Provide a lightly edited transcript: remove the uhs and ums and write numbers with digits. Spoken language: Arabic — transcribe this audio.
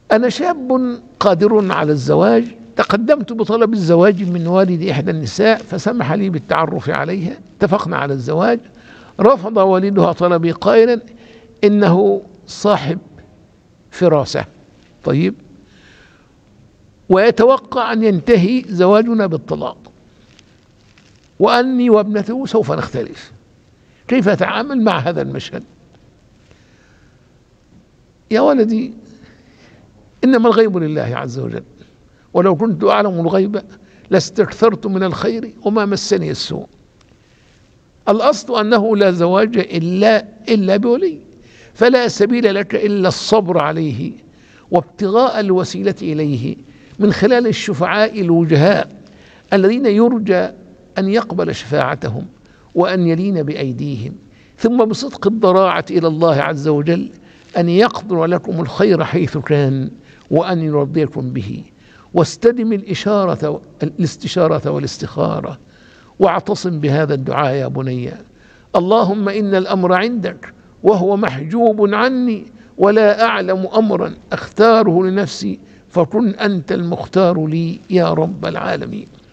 أنا شاب قادر على الزواج، تقدمت بطلب الزواج من والد إحدى النساء فسمح لي بالتعرف عليها، اتفقنا على الزواج. رفض والدها طلبي قائلا إنه صاحب فراسة، طيب، ويتوقع أن ينتهي زواجنا بالطلاق، وأني وابنته سوف نختلف. كيف أتعامل مع هذا المشهد؟ يا ولدي، إنما الغيب لله عز وجل، ولو كنت أعلم الغيب لاستكثرت من الخير وما مسني السوء. الأصل أنه لا زواج إلا بولي، فلا سبيل لك إلا الصبر عليه وابتغاء الوسيلة إليه من خلال الشفعاء الوجهاء الذين يرجى أن يقبل شفاعتهم وأن يلين بأيديهم، ثم بصدق الضراعة إلى الله عز وجل أن يقدر لكم الخير حيث كان وأن يرضيكم به. واستدم الاستشارة والاستخارة، واعتصم بهذا الدعاء يا بني: اللهم إن الأمر عندك وهو محجوب عني، ولا أعلم أمرا أختاره لنفسي، فكن أنت المختار لي يا رب العالمين.